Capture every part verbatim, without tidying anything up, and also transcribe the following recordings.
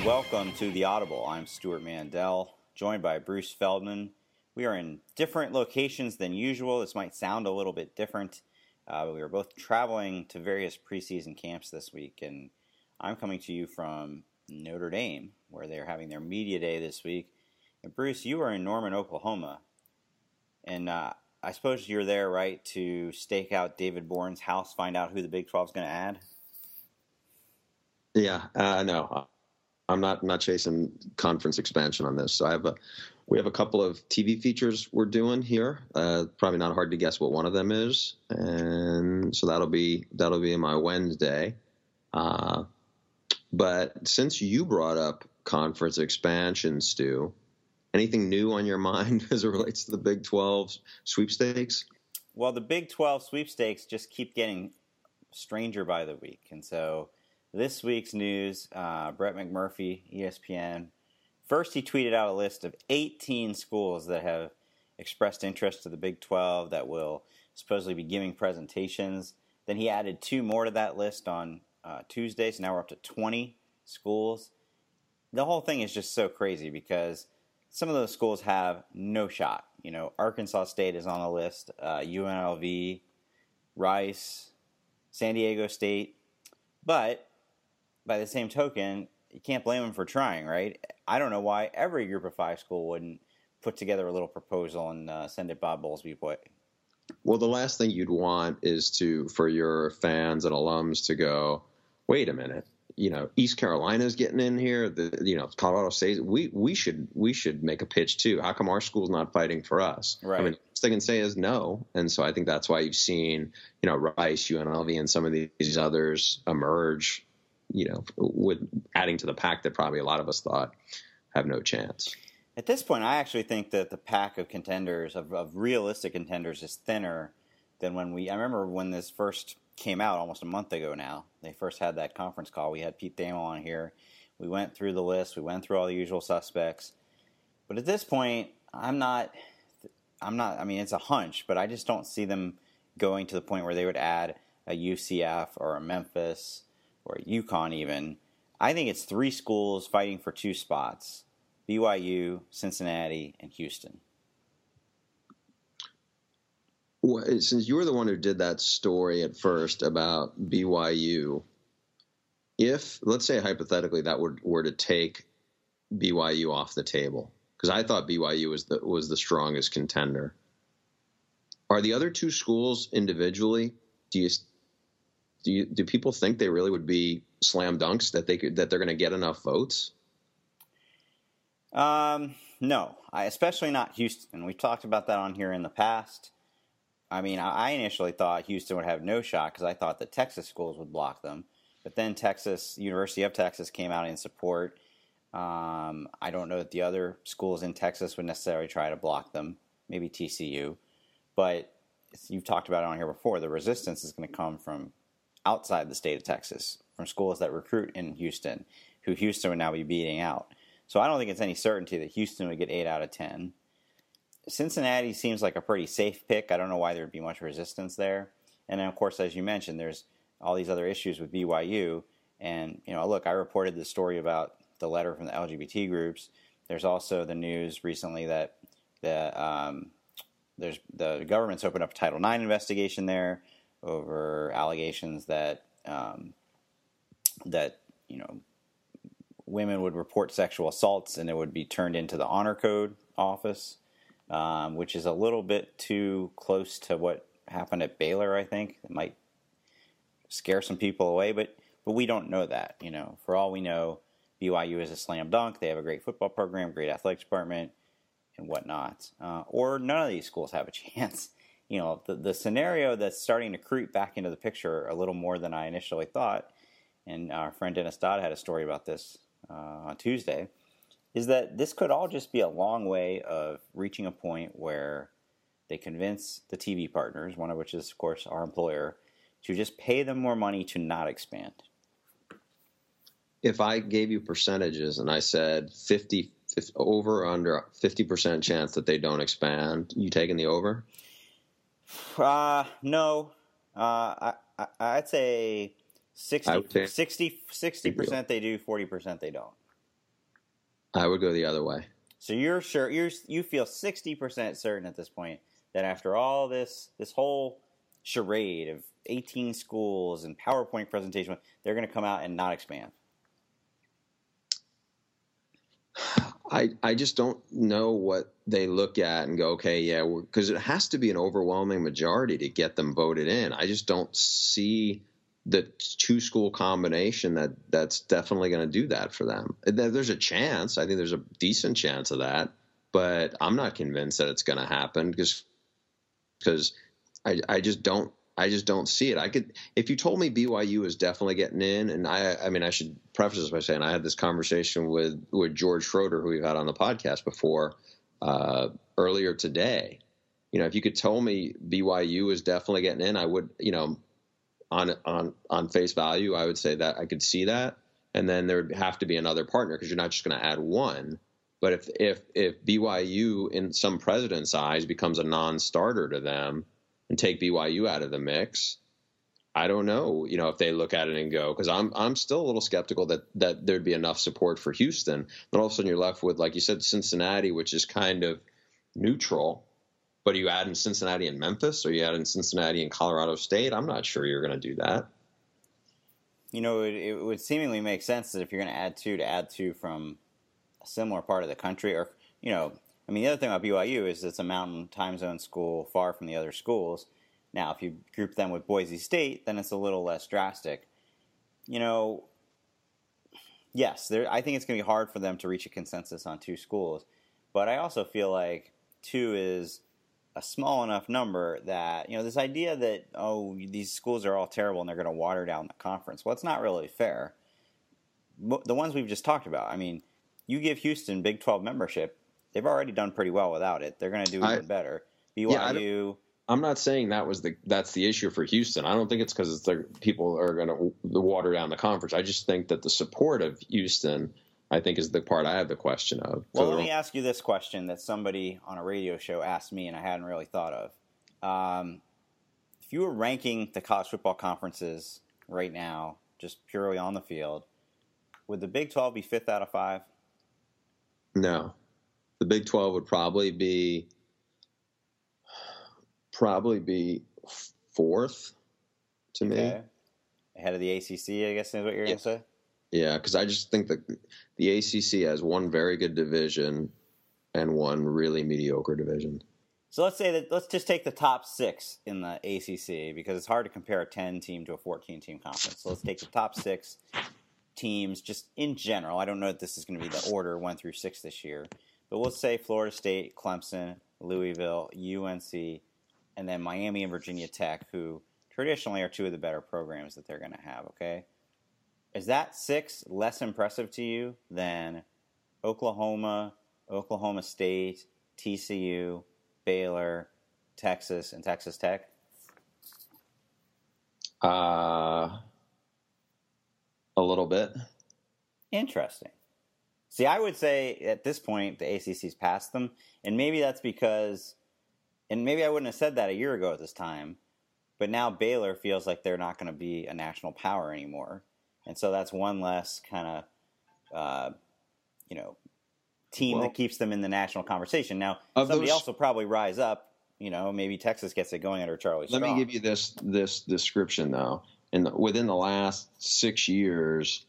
Welcome to The Audible. I'm Stuart Mandel, joined by Bruce Feldman. We are in different locations than usual. This might sound a little bit different, uh, but we are both traveling to various preseason camps this week, and I'm coming to you from Notre Dame, where they're having their media day this week. And Bruce, you are in Norman, Oklahoma, and uh, I suppose you're there, right, to stake out David Bourne's house, find out who the Big twelve is going to add? Yeah, uh, no, I'm not not chasing conference expansion on this. So I have a, we have a couple of T V features we're doing here. Uh, probably not hard to guess what one of them is, and so that'll be that'll be my Wednesday. Uh, but since you brought up conference expansion, Stu, anything new on your mind as it relates to the Big twelve sweepstakes? Well, the Big twelve sweepstakes just keep getting stranger by the week, and so. This week's news, uh, Brett McMurphy, E S P N. First, he tweeted out a list of eighteen schools that have expressed interest to the Big twelve that will supposedly be giving presentations. Then he added two more to that list on uh, Tuesday, so now we're up to twenty schools. The whole thing is just so crazy because some of those schools have no shot. You know, Arkansas State is on the list, uh, U N L V, Rice, San Diego State, but by the same token, you can't blame them for trying, right? I don't know why every group of five school wouldn't put together a little proposal and uh, send it Bob Bowlesby's way. Well, the last thing you'd want is to for your fans and alums to go, wait a minute, you know, East Carolina's getting in here. The you know, Colorado State. We we should we should make a pitch too. How come our school's not fighting for us? Right. I mean, they can say is no, and so I think that's why you've seen you know Rice, U N L V, and some of these others emerge. You know, with adding to the pack that probably a lot of us thought have no chance. At this point, I actually think that the pack of contenders, of, of realistic contenders, is thinner than when we. I remember when this first came out almost a month ago now. They first had that conference call. We had Pete Thamel on here. We went through the list. We went through all the usual suspects. But at this point, I'm not. I'm not. I mean, it's a hunch, but I just don't see them going to the point where they would add a U C F or a Memphis. Or UConn even. I think it's three schools fighting for two spots. B Y U, Cincinnati, and Houston. Well, since you were the one who did that story at first about B Y U, if, let's say hypothetically, that were, were to take B Y U off the table, because I thought B Y U was the, was the strongest contender, are the other two schools individually, do you Do you, do people think they really would be slam dunks that they could that they're going to get enough votes? Um, no, I, especially not Houston. We've talked about that on here in the past. I mean, I initially thought Houston would have no shot because I thought the Texas schools would block them. But then Texas, University of Texas, came out in support. Um, I don't know that the other schools in Texas would necessarily try to block them. Maybe T C U, but you've talked about it on here before. The resistance is going to come from outside the state of Texas, from schools that recruit in Houston, who Houston would now be beating out. So I don't think it's any certainty that Houston would get eight out of ten. Cincinnati seems like a pretty safe pick. I don't know why there would be much resistance there. And then, of course, as you mentioned, there's all these other issues with B Y U. And, you know, look, I reported the story about the letter from the L G B T groups. There's also the news recently that the um, there's the government's opened up a Title nine investigation there over allegations that um, that you know women would report sexual assaults and it would be turned into the honor code office, um, which is a little bit too close to what happened at Baylor. I think it might scare some people away, but but we don't know that. You know, for all we know, B Y U is a slam dunk. They have a great football program, great athletics department, and whatnot. Uh, or none of these schools have a chance. You know, the, the scenario that's starting to creep back into the picture a little more than I initially thought, and our friend Dennis Dodd had a story about this uh, on Tuesday, is that this could all just be a long way of reaching a point where they convince the T V partners, one of which is, of course, our employer, to just pay them more money to not expand. If I gave you percentages and I said fifty, if over or under fifty percent chance that they don't expand, you taking the over? Uh, no. Uh, I, I, I'd say sixty, sixty, sixty percent they do, forty percent they don't. I would go the other way. So you're sure you're you feel sixty percent certain at this point that after all this this whole charade of eighteen schools and PowerPoint presentation, they're going to come out and not expand. I I just don't know what they look at and go, okay, yeah, because it has to be an overwhelming majority to get them voted in. I just don't see the two school combination that that's definitely going to do that for them. There's a chance. I think there's a decent chance of that, but I'm not convinced that it's going to happen because because I I just don't. I just don't see it. I could, if you told me B Y U is definitely getting in, and I, I mean, I should preface this by saying I had this conversation with, with George Schroeder, who we've had on the podcast before, uh, earlier today. You know, if you could tell me B Y U is definitely getting in, I would, you know, on, on, on face value, I would say that I could see that. And then there would have to be another partner because you're not just going to add one. But if, if, if B Y U in some president's eyes becomes a non-starter to them, and take B Y U out of the mix, I don't know, you know, if they look at it and go, because I'm I'm still a little skeptical that that there'd be enough support for Houston. Then all of a sudden you're left with, like you said, Cincinnati, which is kind of neutral. But you add in Cincinnati and Memphis, or you add in Cincinnati and Colorado State, I'm not sure you're going to do that. You know, it, it would seemingly make sense that if you're going to add two, to add two from a similar part of the country, or, you know, I mean, the other thing about B Y U is it's a mountain time zone school far from the other schools. Now, if you group them with Boise State, then it's a little less drastic. You know, yes, there, I think it's going to be hard for them to reach a consensus on two schools. But I also feel like two is a small enough number that, you know, this idea that, oh, these schools are all terrible and they're going to water down the conference. Well, it's not really fair. The ones we've just talked about, I mean, you give Houston Big twelve membership, they've already done pretty well without it. They're going to do even I, better. B Y U. Yeah, I'm not saying that was the that's the issue for Houston. I don't think it's because it's the people are going to water down the conference. I just think that the support of Houston, I think, is the part I have the question of. Well, let me ask you this question that somebody on a radio show asked me, and I hadn't really thought of. Um, if you were ranking the college football conferences right now, just purely on the field, would the Big twelve be fifth out of five? No. The Big twelve would probably be probably be fourth to me. Okay. Ahead of the A C C, I guess is what you're yeah. going to say? Yeah, because I just think that the A C C has one very good division and one really mediocre division. So let's say that let's just take the top six in the A C C because it's hard to compare a ten-team to a fourteen-team conference. So let's take the top six teams just in general. I don't know if this is going to be the order one through six this year. But we'll say Florida State, Clemson, Louisville, U N C, and then Miami and Virginia Tech, who traditionally are two of the better programs that they're going to have, okay? Is that six less impressive to you than Oklahoma, Oklahoma State, T C U, Baylor, Texas, and Texas Tech? Uh, a little bit. Interesting. See, I would say at this point the A C C's passed them, and maybe that's because, and maybe I wouldn't have said that a year ago at this time, but now Baylor feels like they're not going to be a national power anymore, and so that's one less kind of, uh, you know, team well, that keeps them in the national conversation. Now, somebody those, else will probably rise up. You know, maybe Texas gets it going under Charlie Strong. Let me give you this this description though. In the, within the last six years.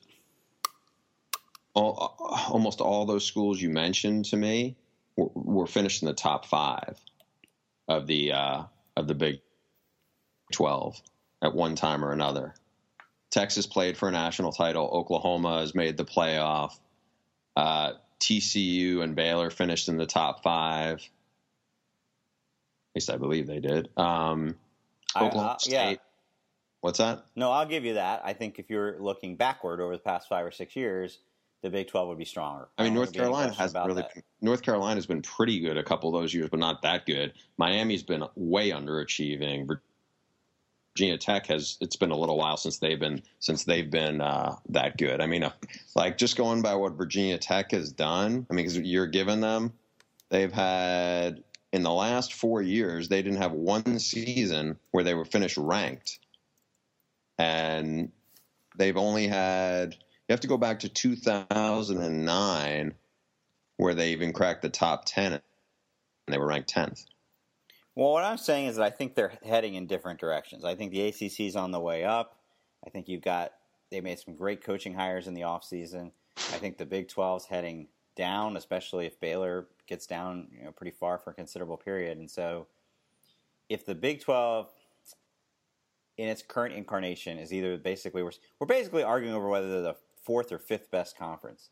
All, almost all those schools you mentioned to me were, were finished in the top five of the uh, of the Big twelve at one time or another. Texas played for a national title. Oklahoma has made the playoff. Uh, T C U and Baylor finished in the top five. At least I believe they did. Um, Oklahoma I, uh, State. Yeah. What's that? No, I'll give you that. I think if you're looking backward over the past five or six years, the Big twelve would be stronger. I mean, I North Carolina has really been, North Carolina's been pretty good a couple of those years, but not that good. Miami's been way underachieving. Virginia Tech has it's been a little while since they've been since they've been uh, that good. I mean, uh, like just going by what Virginia Tech has done. I mean, because you're giving them, they've had in the last four years they didn't have one season where they were finished ranked, and they've only had. You have to go back to two thousand nine where they even cracked the top ten, and they were ranked tenth. Well, what I'm saying is that I think they're heading in different directions. I think the A C C is on the way up. I think you've got they made some great coaching hires in the offseason. I think the Big twelve's heading down, especially if Baylor gets down, you know, pretty far for a considerable period. And so if the Big twelve in its current incarnation is either basically we're we're basically arguing over whether they're the fourth or fifth best conference.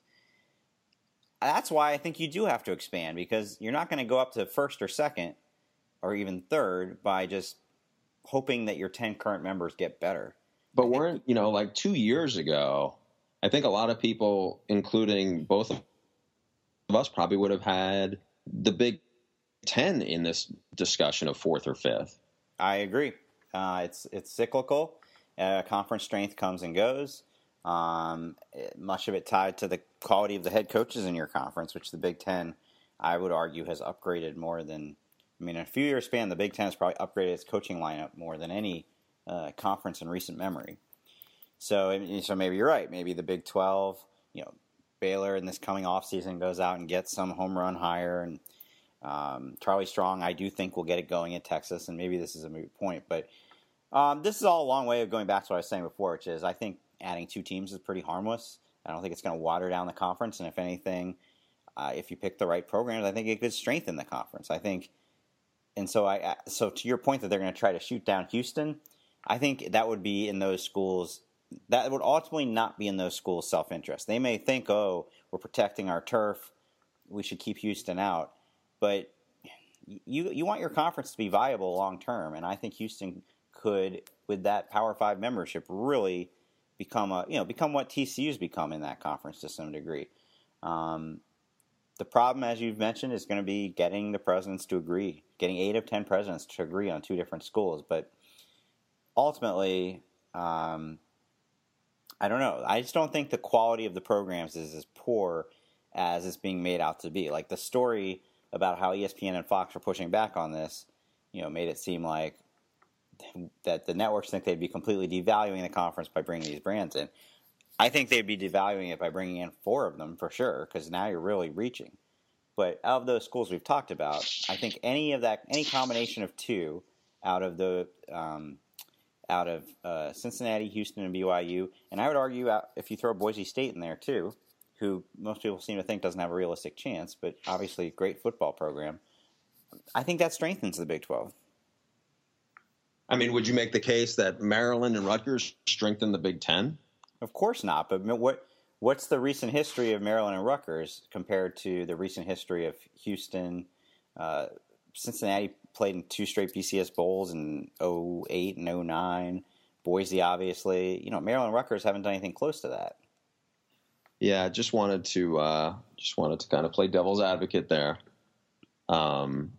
That's why I think you do have to expand, because you're not going to go up to first or second or even third by just hoping that your ten current members get better. But weren't, you know, like two years ago, I think a lot of people, including both of us, probably would have had the Big Ten in this discussion of fourth or fifth. I agree. Uh, it's it's cyclical. Uh, conference strength comes and goes. Um, it, much of it tied to the quality of the head coaches in your conference, which the Big Ten, I would argue, has upgraded more than. I mean, in a few years span, the Big Ten has probably upgraded its coaching lineup more than any uh, conference in recent memory. So, so maybe you're right. Maybe the Big twelve, you know, Baylor in this coming offseason goes out and gets some home run hire, and um, Charlie Strong, I do think will get it going at Texas, and maybe this is a moot point, but um, this is all a long way of going back to what I was saying before, which is I think adding two teams is pretty harmless. I don't think it's going to water down the conference, and if anything, uh, if you pick the right programs, I think it could strengthen the conference. I think. And so, I so to your point that they're going to try to shoot down Houston, I think that would be in those schools. That would ultimately not be in those schools' self-interest. They may think, "Oh, we're protecting our turf. We should keep Houston out." But you you want your conference to be viable long term, and I think Houston could, with that Power Five membership, really become a you know become what T C U's become in that conference to some degree. Um, The problem, as you've mentioned, is going to be getting the presidents to agree, getting eight of ten presidents to agree on two different schools. But ultimately, um, I don't know. I just don't think the quality of the programs is as poor as it's being made out to be. Like the story about how E S P N and Fox are pushing back on this, you know, made it seem like that the networks think they'd be completely devaluing the conference by bringing these brands in. I think they'd be devaluing it by bringing in four of them for sure, because now you're really reaching. But out of those schools we've talked about, I think any of that, any combination of two, out of the, um, out of uh, Cincinnati, Houston, and B Y U, and I would argue out, if you throw Boise State in there too, who most people seem to think doesn't have a realistic chance, but obviously a great football program, I think that strengthens the Big twelve. I mean, would you make the case that Maryland and Rutgers strengthen the Big Ten? Of course not, but what what's the recent history of Maryland and Rutgers compared to the recent history of Houston? Uh, Cincinnati played in two straight B C S Bowls in oh eight and oh nine. Boise, obviously. You know, Maryland and Rutgers haven't done anything close to that. Yeah, just wanted to uh, just wanted to kind of play devil's advocate there. Um,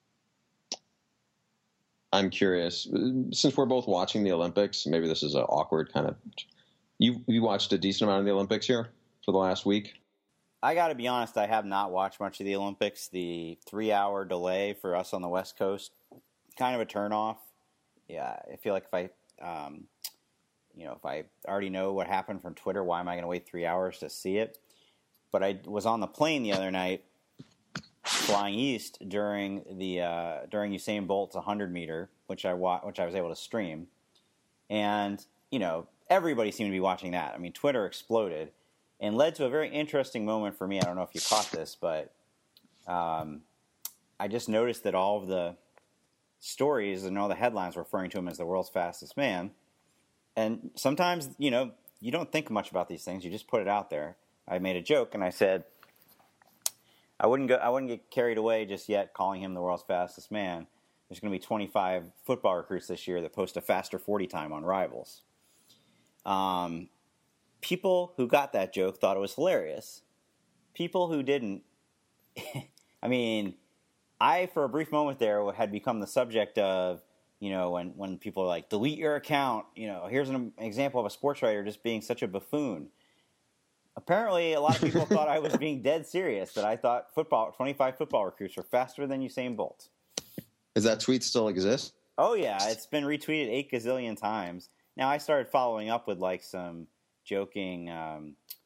I'm curious, since we're both watching the Olympics, maybe this is an awkward kind of. You you watched a decent amount of the Olympics here for the last week? I got to be honest, I have not watched much of the Olympics. The three-hour delay for us on the West Coast, kind of a turnoff. Yeah, I feel like if I, um, you know, if I already know what happened from Twitter, why am I going to wait three hours to see it? But I was on the plane the other night, flying east during the uh, during Usain Bolt's one hundred meter, which I wa- which I was able to stream, and you know. Everybody seemed to be watching that. I mean, Twitter exploded and led to a very interesting moment for me. I don't know if you caught this, but um, I just noticed that all of the stories and all the headlines were referring to him as the world's fastest man. And sometimes, you know, you don't think much about these things. You just put it out there. I made a joke and I said, I wouldn't go. I wouldn't get carried away just yet calling him the world's fastest man. There's going to be twenty-five football recruits this year that post a faster forty time on Rivals. Um, people who got that joke thought it was hilarious. People who didn't, I mean, I, for a brief moment there, had become the subject of, you know, when, when people are like, delete your account, you know, here's an example of a sports writer just being such a buffoon. Apparently, a lot of people thought I was being dead serious, that I thought football, twenty-five football recruits were faster than Usain Bolt. Does that tweet still exist? Oh, yeah, it's been retweeted eight gazillion times. Now, I started following up with, like, some joking, um,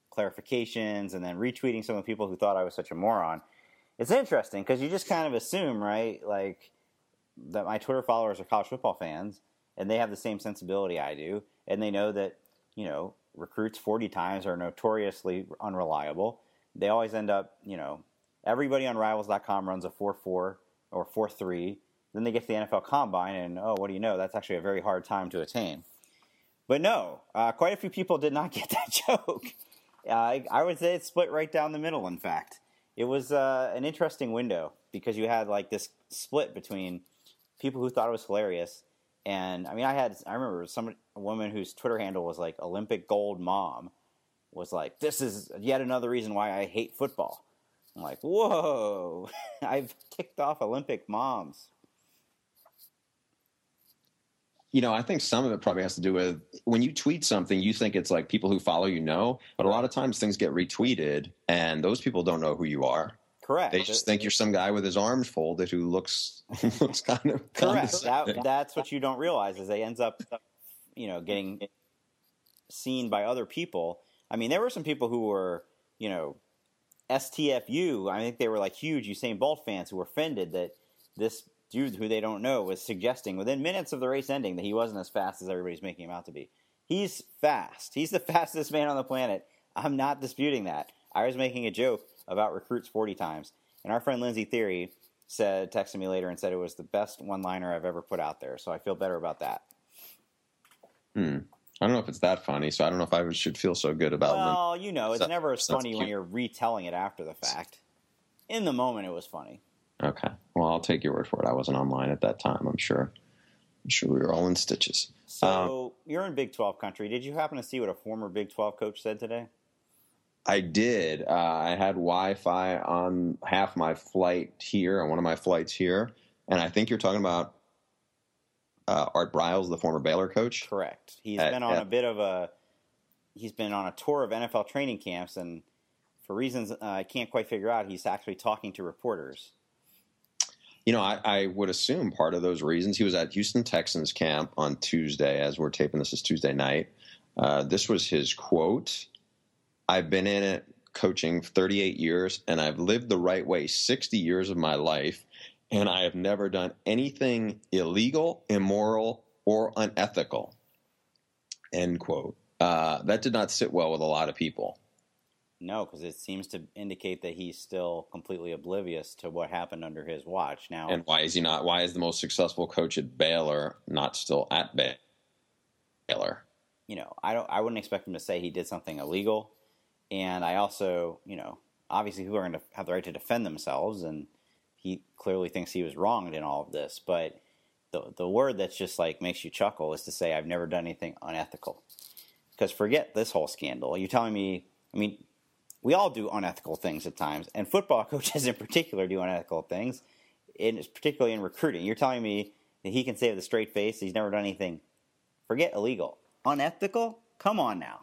clarifications and then retweeting some of the people who thought I was such a moron. It's interesting because you just kind of assume, right, like that my Twitter followers are college football fans and they have the same sensibility I do, and they know that, you know, recruits forty times are notoriously unreliable. They always end up, you know, everybody on Rivals dot com runs a four four or four three. Then they get to the N F L Combine, and, oh, what do you know? That's actually a very hard time to attain. But no, uh, quite a few people did not get that joke. Uh, I, I would say it's split right down the middle, in fact. It was uh, an interesting window because you had, like, this split between people who thought it was hilarious. And, I mean, I had, I remember some a woman whose Twitter handle was, like, Olympic Gold Mom was like, this is yet another reason why I hate football. I'm like, whoa, I've kicked off Olympic moms. You know, I think some of it probably has to do with when you tweet something, you think it's like people who follow you know, but a lot of times things get retweeted and those people don't know who you are. Correct. They just think you're some guy with his arms folded who looks looks kind of correct. That, that's what you don't realize is they ends up, you know, getting seen by other people. I mean, there were some people who were, you know, S T F U. I think they were like huge Usain Bolt fans who were offended that this dude who they don't know was suggesting within minutes of the race ending that he wasn't as fast as everybody's making him out to be. He's fast. He's the fastest man on the planet. I'm not disputing that. I was making a joke about recruits forty times. And our friend Lindsay Theory said, texted me later and said it was the best one-liner I've ever put out there. So I feel better about that. Hmm. I don't know if it's that funny, so I don't know if I should feel so good about it. Well, them. you know, it's never as funny when you're retelling it after the fact. In the moment, it was funny. Okay. Well, I'll take your word for it. I wasn't online at that time, I'm sure. I'm sure we were all in stitches. So, um, you're in Big twelve country. Did you happen to see what a former Big twelve coach said today? I did. Uh, I had Wi-Fi on half my flight here, on one of my flights here, and I think you're talking about uh, Art Briles, the former Baylor coach. Correct. He's at, been on at, a bit of a he's been on a tour of N F L training camps, and for reasons uh, I can't quite figure out, he's actually talking to reporters. You know, I, I would assume part of those reasons, he was at Houston Texans camp on Tuesday, as we're taping this is Tuesday night. Uh, this was his quote. I've been in it coaching thirty-eight years, and I've lived the right way sixty years of my life, and I have never done anything illegal, immoral, or unethical, end quote. Uh, that did not sit well with a lot of people. No, because it seems to indicate that he's still completely oblivious to what happened under his watch. Now, and why is he not? Why is the most successful coach at Baylor not still at Baylor? You know, I don't. I wouldn't expect him to say he did something illegal. And I also, you know, obviously people are going to have the right to defend themselves, and he clearly thinks he was wronged in all of this. But the the word that's just like makes you chuckle is to say I've never done anything unethical. Because forget this whole scandal. You're telling me, I mean, we all do unethical things at times, and football coaches in particular do unethical things, in, particularly in recruiting. You're telling me that he can say with a straight face he's never done anything, forget illegal, unethical? Come on now.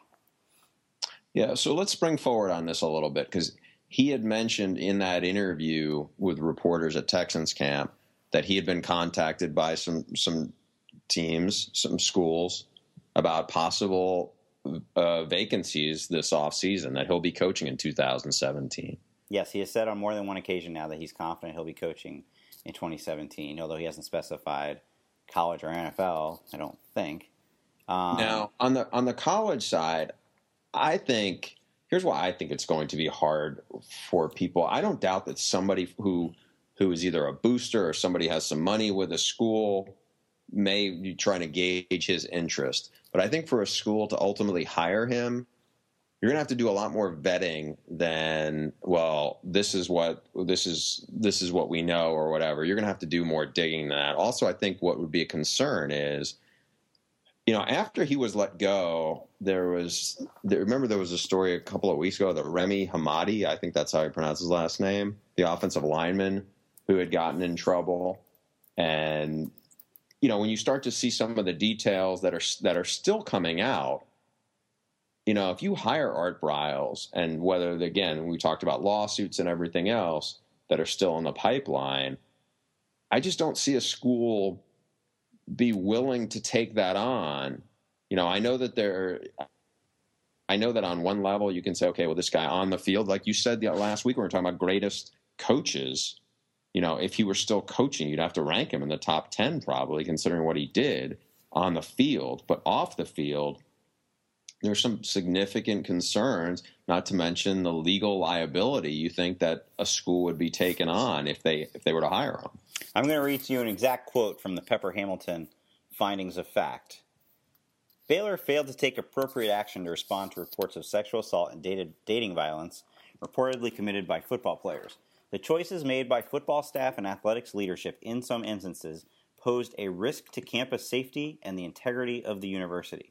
Yeah, so let's spring forward on this a little bit, because he had mentioned in that interview with reporters at Texans camp that he had been contacted by some some teams, some schools, about possible uh, vacancies this offseason, that he'll be coaching in two thousand seventeen. Yes, he has said on more than one occasion now that he's confident he'll be coaching in twenty seventeen, although he hasn't specified college or N F L, I don't think. Um, now, on the on the college side, I think, here's why I think it's going to be hard for people. I don't doubt that somebody who who is either a booster or somebody has some money with a school may be trying to gauge his interest. But I think for a school to ultimately hire him, you're going to have to do a lot more vetting than, well, this is what this is this is what we know or whatever. You're going to have to do more digging than that. Also, I think what would be a concern is, you know, after he was let go, there was there, remember there was a story a couple of weeks ago that Remy Hamadi, I think that's how he pronounced his last name, the offensive lineman who had gotten in trouble. And, you know, when you start to see some of the details that are that are still coming out, you know, if you hire Art Briles, and whether, again, we talked about lawsuits and everything else that are still in the pipeline, I just don't see a school be willing to take that on. You know, I know that there I know that on one level you can say, okay, well, this guy on the field, like you said the last week, we were talking about greatest coaches. You know, if he were still coaching, you'd have to rank him in the top ten probably, considering what he did on the field. But off the field, there's some significant concerns, not to mention the legal liability you think that a school would be taken on if they if they were to hire him. I'm going to read to you an exact quote from the Pepper Hamilton findings of fact. Baylor failed to take appropriate action to respond to reports of sexual assault and dated, dating violence reportedly committed by football players. The choices made by football staff and athletics leadership in some instances posed a risk to campus safety and the integrity of the university.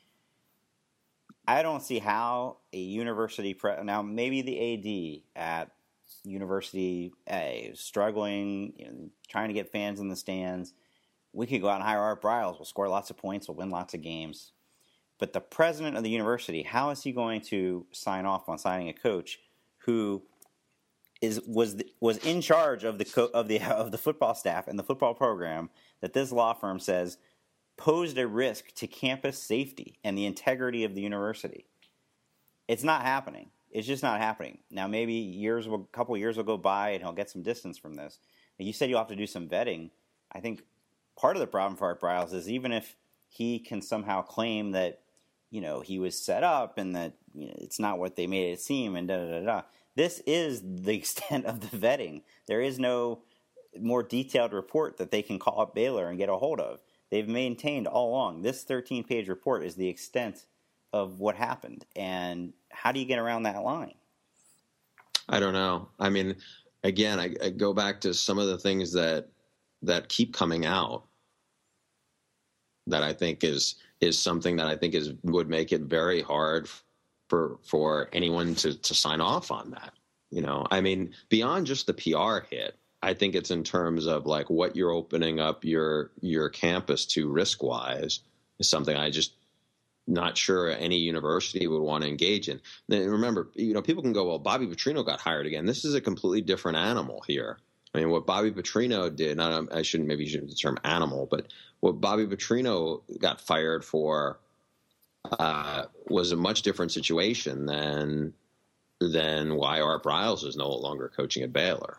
I don't see how a university pre- now maybe the A D at University A is struggling, you know, trying to get fans in the stands. We could go out and hire Art Briles. We'll score lots of points. We'll win lots of games. But the president of the university, how is he going to sign off on signing a coach who is was was in charge of the co- of the of the football staff and the football program that this law firm says posed a risk to campus safety and the integrity of the university? It's not happening. It's just not happening. Now, maybe years, will, a couple years will go by and he'll get some distance from this. You said you'll have to do some vetting. I think part of the problem for Art Briles is even if he can somehow claim that, you know, he was set up and that, you know, it's not what they made it seem and da da da da. This is the extent of the vetting. There is no more detailed report that they can call up Baylor and get a hold of. They've maintained all along this thirteen-page report is the extent of what happened. And how do you get around that line? I don't know. I mean, again, I, I go back to some of the things that that keep coming out that I think is is something that I think is would make it very hard for for anyone to, to sign off on that. You know, I mean, beyond just the P R hit, I think it's in terms of like what you're opening up your your campus to risk wise is something I just not sure any university would want to engage in. Then remember, you know, people can go, well, Bobby Petrino got hired again. This is a completely different animal here. I mean, what Bobby Petrino did, not, I shouldn't, maybe you shouldn't use the term animal, but what Bobby Petrino got fired for uh, was a much different situation than than why Art Briles is no longer coaching at Baylor.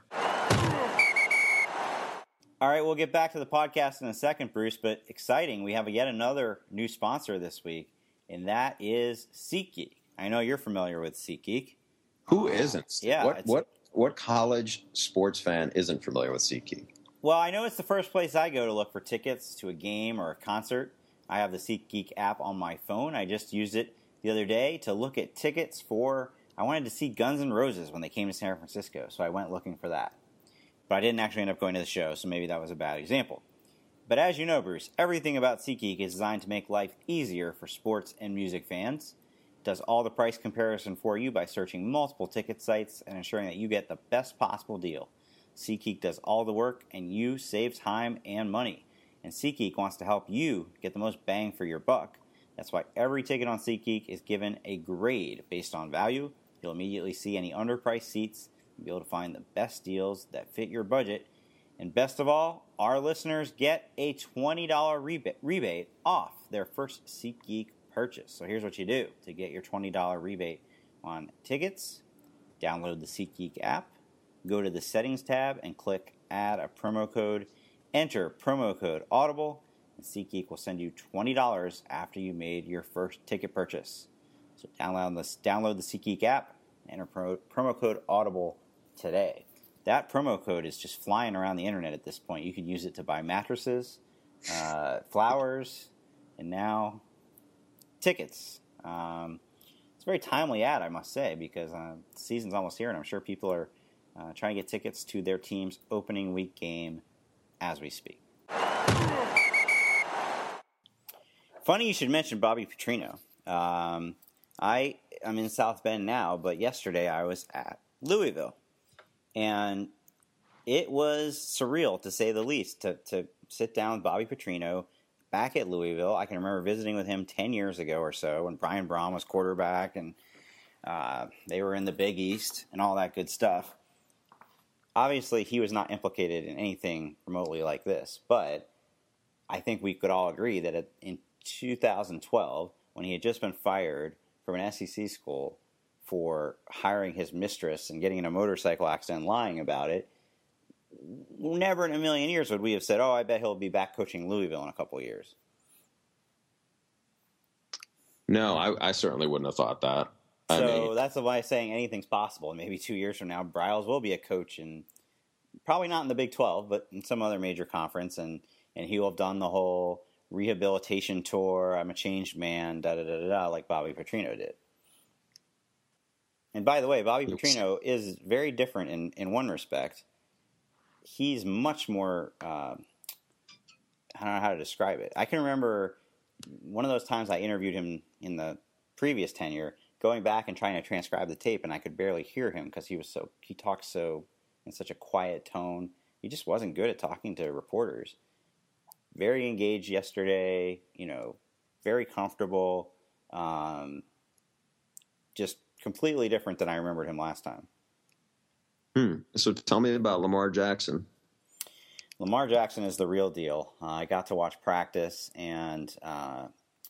All right, we'll get back to the podcast in a second, Bruce, but exciting. We have yet another new sponsor this week, and that is SeatGeek. I know you're familiar with SeatGeek. Who isn't? Yeah. What, what, what college sports fan isn't familiar with SeatGeek? Well, I know it's the first place I go to look for tickets to a game or a concert. I have the SeatGeek app on my phone. I just used it the other day to look at tickets for, I wanted to see Guns N' Roses when they came to San Francisco, so I went looking for that. But I didn't actually end up going to the show, so maybe that was a bad example. But as you know, Bruce, everything about SeatGeek is designed to make life easier for sports and music fans. It does all the price comparison for you by searching multiple ticket sites and ensuring that you get the best possible deal. SeatGeek does all the work, and you save time and money. And SeatGeek wants to help you get the most bang for your buck. That's why every ticket on SeatGeek is given a grade based on value. You'll immediately see any underpriced seats and be able to find the best deals that fit your budget. And best of all, our listeners get a twenty dollars rebate, rebate off their first SeatGeek purchase. So here's what you do to get your twenty dollars rebate on tickets. Download the SeatGeek app, go to the settings tab and click add a promo code. Enter promo code Audible, and SeatGeek will send you twenty dollars after you made your first ticket purchase. So download the, download the SeatGeek app, enter pro, promo code Audible today. That promo code is just flying around the internet at this point. You can use it to buy mattresses, uh, flowers, and now tickets. Um, it's a very timely ad, I must say, because uh, the season's almost here, and I'm sure people are uh, trying to get tickets to their team's opening week game as we speak. Funny you should mention Bobby Petrino. Um, I am in South Bend now, but yesterday I was at Louisville. And it was surreal, to say the least, to, to sit down with Bobby Petrino back at Louisville. I can remember visiting with him ten years ago or so when Brian Brohm was quarterback and uh, they were in the Big East and all that good stuff. Obviously, he was not implicated in anything remotely like this, but I think we could all agree that in two thousand twelve, when he had just been fired from an S E C school for hiring his mistress and getting in a motorcycle accident and lying about it, never in a million years would we have said, oh, I bet he'll be back coaching Louisville in a couple of years. No, I, I certainly wouldn't have thought that. I So mean, that's why I'm saying anything's possible. Maybe two years from now, Bryles will be a coach, and probably not in the Big twelve, but in some other major conference, and, and he will have done the whole rehabilitation tour, I'm a changed man, da-da-da-da-da, like Bobby Petrino did. And by the way, Bobby Petrino is very different in, in one respect. He's much more, uh, I don't know how to describe it. I can remember one of those times I interviewed him in the previous tenure, going back and trying to transcribe the tape, and I could barely hear him because he was so, he talked so, in such a quiet tone. He just wasn't good at talking to reporters. Very engaged yesterday, you know, very comfortable, um, just completely different than I remembered him last time. Hmm. So tell me about Lamar Jackson. Lamar Jackson is the real deal. Uh, I got to watch practice, and uh,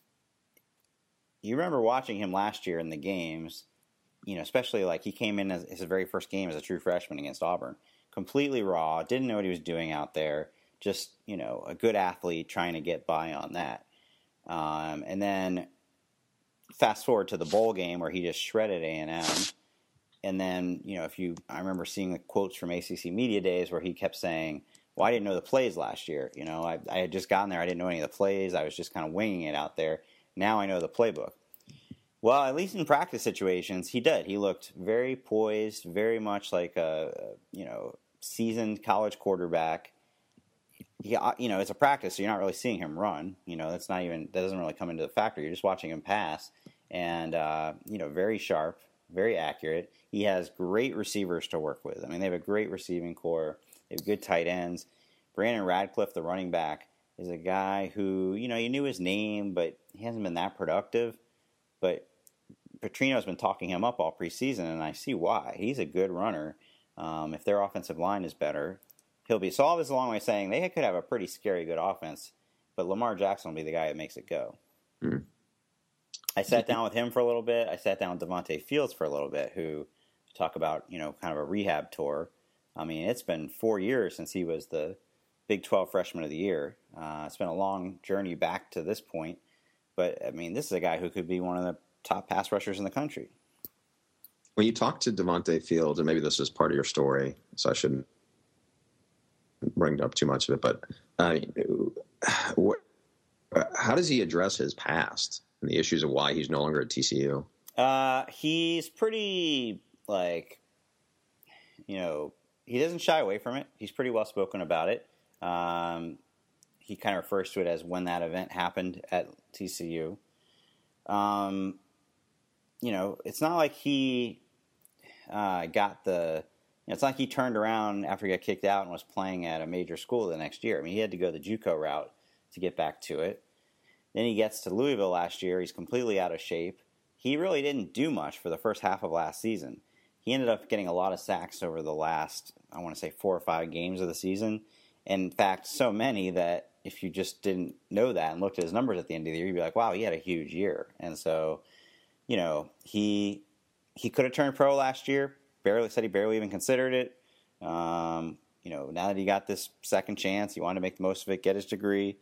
you remember watching him last year in the games, you know, especially like he came in as his very first game as a true freshman against Auburn. Completely raw, didn't know what he was doing out there, just, you know, a good athlete trying to get by on that. Um, and then fast forward to the bowl game where he just shredded A and M. And then, you know, if you, I remember seeing the quotes from A C C Media Days where he kept saying, well, I didn't know the plays last year. You know, I, I had just gotten there. I didn't know any of the plays. I was just kind of winging it out there. Now I know the playbook. Well, at least in practice situations, he did. He looked very poised, very much like a, you know, seasoned college quarterback. He, you know, it's a practice, so you're not really seeing him run. You know, that's not even, that doesn't really come into the factor. You're just watching him pass. And, uh, you know, very sharp, very accurate. He has great receivers to work with. I mean, they have a great receiving core. They have good tight ends. Brandon Radcliffe, the running back, is a guy who, you know, you knew his name, but he hasn't been that productive. But Petrino's been talking him up all preseason, and I see why. He's a good runner. Um, if their offensive line is better, he'll be. So all this is a long way of saying they could have a pretty scary good offense, but Lamar Jackson will be the guy that makes it go. Mm. I sat down with him for a little bit. I sat down with Devontae Fields for a little bit, who talk about, you know, kind of a rehab tour. I mean, it's been four years since he was the Big twelve Freshman of the Year. Uh, it's been a long journey back to this point. But, I mean, this is a guy who could be one of the top pass rushers in the country. When you talk to Devontae Fields, and maybe this is part of your story, so I shouldn't bring up too much of it, but uh, what, how does he address his past and the issues of why he's no longer at T C U? Uh, he's pretty, like, you know, he doesn't shy away from it. He's pretty well spoken about it. Um, he kind of refers to it as when that event happened at T C U. Um, you know, it's not like he uh, got the, you know, it's not like he turned around after he got kicked out and was playing at a major school the next year. I mean, he had to go the JUCO route to get back to it. Then he gets to Louisville last year. He's completely out of shape. He really didn't do much for the first half of last season. He ended up getting a lot of sacks over the last, I want to say, four or five games of the season. In fact, so many that if you just didn't know that and looked at his numbers at the end of the year, you'd be like, wow, he had a huge year. And so, you know, he he could have turned pro last year. Barely said he barely even considered it. Um, you know, now that he got this second chance, he wanted to make the most of it, get his degree.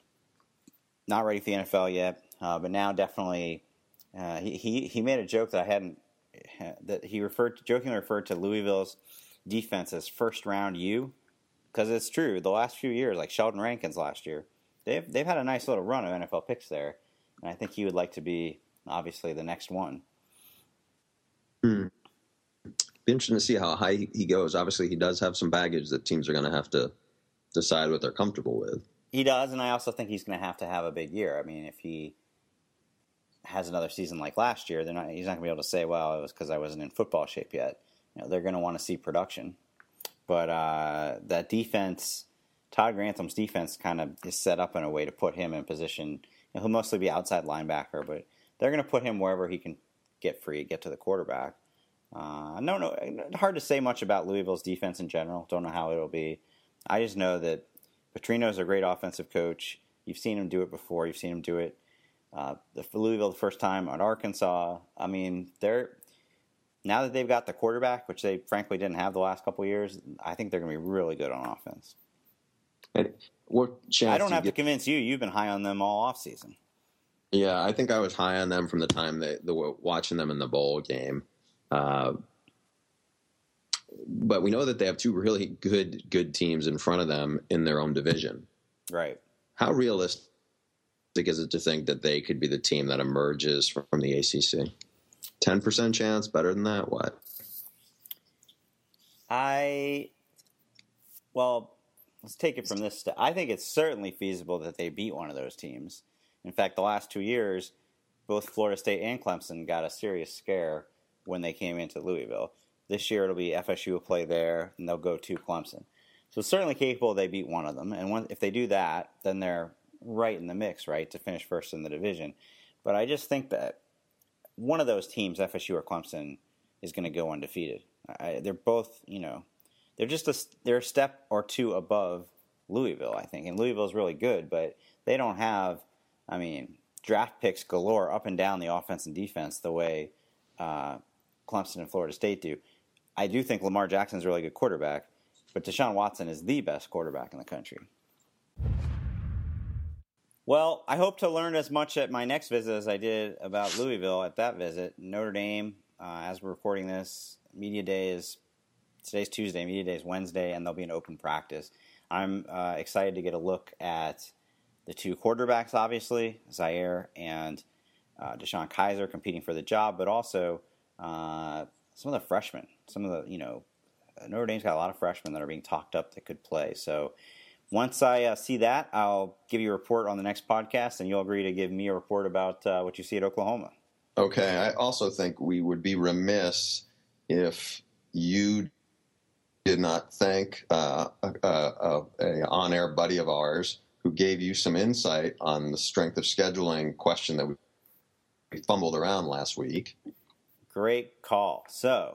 Not ready for the N F L yet, uh, but now definitely uh, he, he he made a joke that I hadn't that he referred to, jokingly referred to Louisville's defense as first round U, because it's true. The last few years, like Sheldon Rankins last year, they've they've had a nice little run of N F L picks there, and I think he would like to be obviously the next one. Hmm. Be interesting to see how high he goes. Obviously, he does have some baggage that teams are going to have to decide what they're comfortable with. He does, and I also think he's going to have to have a big year. I mean, if he has another season like last year, they're not, he's not going to be able to say, well, it was because I wasn't in football shape yet. You know, they're going to want to see production. But uh, that defense, Todd Grantham's defense kind of is set up in a way to put him in position. You know, he'll mostly be outside linebacker, but they're going to put him wherever he can get free, get to the quarterback. Uh, no, no, hard to say much about Louisville's defense in general. Don't know how it'll be. I just know that Petrino's a great offensive coach. You've seen him do it before. You've seen him do it Uh, the Louisville the first time at Arkansas. I mean, they're now that they've got the quarterback, which they frankly didn't have the last couple of years. I think they're going to be really good on offense. And what chance I don't do you have get- to convince you. You've been high on them all offseason. Yeah, I think I was high on them from the time they, the watching them in the bowl game. Uh, but we know that they have two really good good teams in front of them in their own division. Right. How realistic is it to think that they could be the team that emerges from the A C C? ten percent chance? Better than that? What? I, well, let's take it from this. St- I think it's certainly feasible that they beat one of those teams. In fact, the last two years, both Florida State and Clemson got a serious scare when they came into Louisville. This year, it'll be F S U will play there, and they'll go to Clemson. So it's certainly capable they beat one of them. And when, if they do that, then they're right in the mix, right, to finish first in the division. But I just think that one of those teams, F S U or Clemson, is going to go undefeated. I, they're both, you know, they're just a, they're a step or two above Louisville, I think. And Louisville is really good, but they don't have, I mean, draft picks galore up and down the offense and defense the way uh, Clemson and Florida State do. I do think Lamar Jackson is a really good quarterback, but Deshaun Watson is the best quarterback in the country. Well, I hope to learn as much at my next visit as I did about Louisville at that visit. Notre Dame, uh, as we're recording this, media day is, today's Tuesday, media day is Wednesday, and there'll be an open practice. I'm uh, excited to get a look at the two quarterbacks, obviously, Zaire and uh, Deshaun Kaiser competing for the job, but also uh, some of the freshmen. Some of the, you know, Notre Dame's got a lot of freshmen that are being talked up that could play. So once I uh, see that, I'll give you a report on the next podcast, and you'll agree to give me a report about uh, what you see at Oklahoma. Okay. I also think we would be remiss if you did not thank uh, a, a, a on-air buddy of ours who gave you some insight on the strength of scheduling question that we fumbled around last week. Great call. So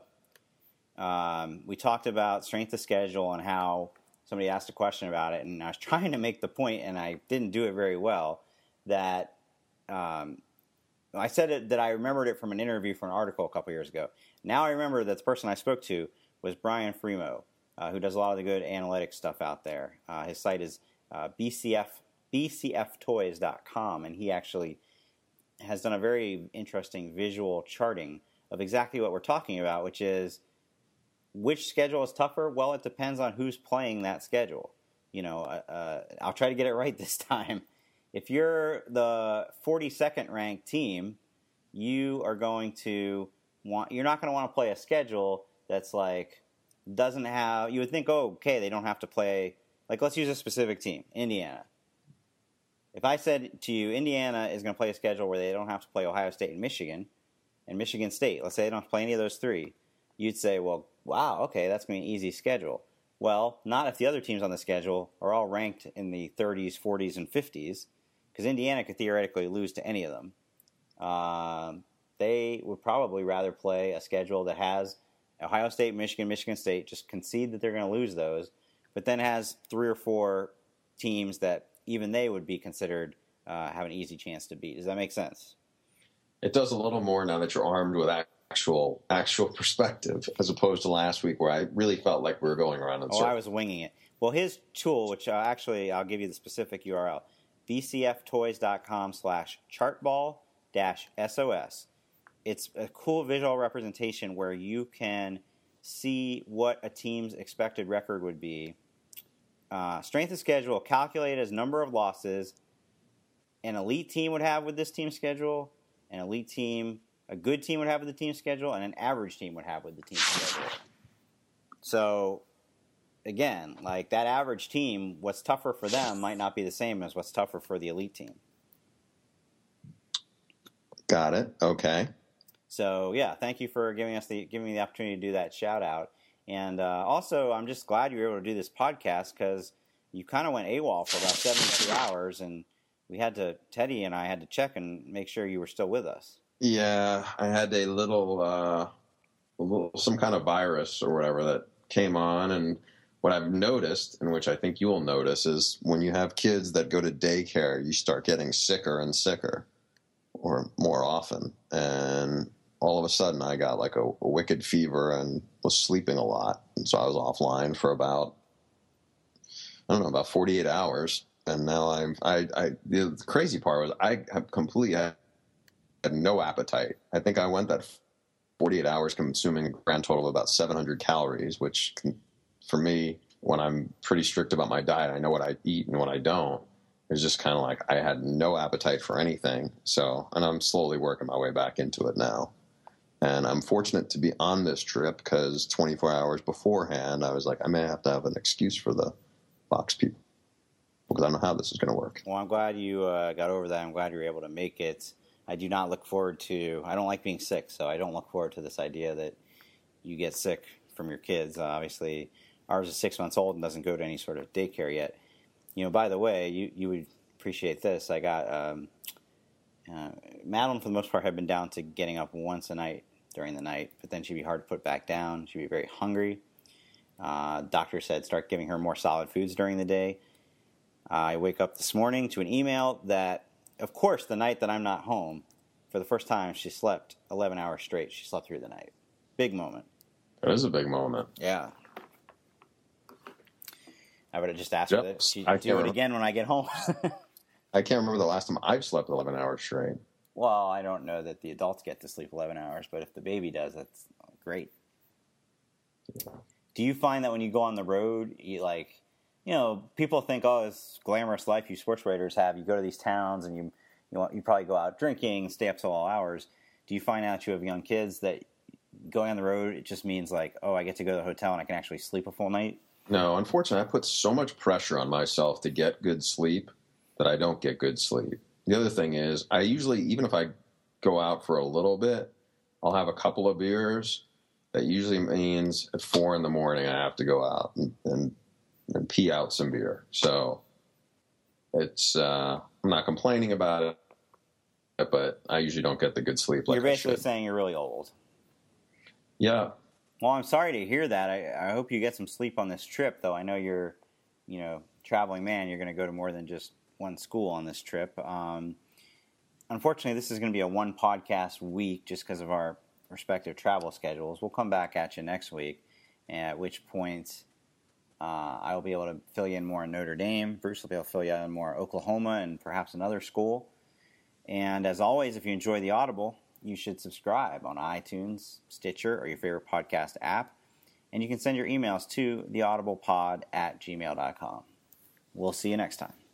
um, we talked about strength of schedule and how somebody asked a question about it, and I was trying to make the point, and I didn't do it very well, that um, I said it, that I remembered it from an interview for an article a couple years ago. Now I remember that the person I spoke to was Brian Fremo, uh, who does a lot of the good analytics stuff out there. Uh, his site is uh, B C F, B C F toys dot com, and he actually has done a very interesting visual charting of exactly what we're talking about, which is which schedule is tougher? Well, it depends on who's playing that schedule. You know, uh, uh, I'll try to get it right this time. If you're the forty-second ranked team, you are going to want, you're not going to want to play a schedule that's like, doesn't have, you would think, oh, okay, they don't have to play, like let's use a specific team, Indiana. If I said to you, Indiana is going to play a schedule where they don't have to play Ohio State and Michigan, and Michigan State, let's say they don't have to play any of those three, you'd say, well, wow, okay, that's going to be an easy schedule. Well, not if the other teams on the schedule are all ranked in the thirties, forties, and fifties, because Indiana could theoretically lose to any of them. Um, they would probably rather play a schedule that has Ohio State, Michigan, Michigan State, just concede that they're going to lose those, but then has three or four teams that even they would be considered uh, have an easy chance to beat. Does that make sense? It does a little more now that you're armed with actual actual perspective, as opposed to last week where I really felt like we were going around in Oh, circles. I was winging it. Well, his tool, which uh, actually I'll give you the specific U R L, B C F toys dot com slash chartball dash S O S. It's a cool visual representation where you can see what a team's expected record would be. Uh, strength of schedule calculated as number of losses an elite team would have with this team schedule, an elite team, a good team would have with the team schedule, and an average team would have with the team schedule. So, again, like that average team, what's tougher for them might not be the same as what's tougher for the elite team. Got it. Okay. So, yeah, thank you for giving us the giving me the opportunity to do that shout out. And uh, also, I'm just glad you were able to do this podcast because you kind of went AWOL for about seventy-two hours, and we had to, Teddy and I had to check and make sure you were still with us. Yeah, I had a little, uh, a little, some kind of virus or whatever that came on, and what I've noticed, and which I think you will notice, is when you have kids that go to daycare, you start getting sicker and sicker. or more often. And all of a sudden I got like a, a wicked fever and was sleeping a lot. And so I was offline for about, I don't know, about forty-eight hours. And now I'm, I, I, the crazy part was I have completely had, had no appetite. I think I went that forty-eight hours consuming a grand total of about seven hundred calories, which can, for me, when I'm pretty strict about my diet, I know what I eat and what I don't. It's just kind of like I had no appetite for anything. So, and I'm slowly working my way back into it now. And I'm fortunate to be on this trip because twenty-four hours beforehand, I was like, I may have to have an excuse for the Fox people because I don't know how this is going to work. Well, I'm glad you uh, got over that. I'm glad you were able to make it. I do not look forward to, I don't like being sick, so I don't look forward to this idea that you get sick from your kids. Uh, obviously, ours is six months old and doesn't go to any sort of daycare yet. You know, by the way, you, you would appreciate this. I got, um, uh, Madeline, for the most part, had been down to getting up once a night during the night, but then she'd be hard to put back down. She'd be very hungry. Uh, doctor said start giving her more solid foods during the day. Uh, I wake up this morning to an email that, of course, the night that I'm not home, for the first time, she slept eleven hours straight. She slept through the night. Big moment. It is a big moment. Yeah. I would have just asked yep. her that she'd I do it remember. again when I get home. I can't remember the last time I've slept eleven hours straight. Well, I don't know that the adults get to sleep eleven hours, but if the baby does, that's great. Yeah. Do you find that when you go on the road, you like, you know, people think, oh, this glamorous life you sports writers have, you go to these towns and you you, want, you probably go out drinking, stay up till all hours. Do you find out you have young kids that going on the road, it just means like, oh, I get to go to the hotel and I can actually sleep a full night? No, unfortunately, I put so much pressure on myself to get good sleep that I don't get good sleep. The other thing is, I usually, even if I go out for a little bit, I'll have a couple of beers. That usually means at four in the morning I have to go out and and, and pee out some beer. So it's uh, I'm not complaining about it, but I usually don't get the good sleep. Like you're basically I should. saying you're really old. Yeah. Well, I'm sorry to hear that. I, I hope you get some sleep on this trip, though. I know you're, you know, traveling man. You're going to go to more than just one school on this trip. Um, unfortunately, this is going to be a one podcast week just because of our respective travel schedules. We'll come back at you next week, at which point uh, I'll be able to fill you in more on Notre Dame. Bruce will be able to fill you in more Oklahoma and perhaps another school. And as always, if you enjoy the Audible, you should subscribe on iTunes, Stitcher, or your favorite podcast app. And you can send your emails to theaudiblepod at gmail dot com. We'll see you next time.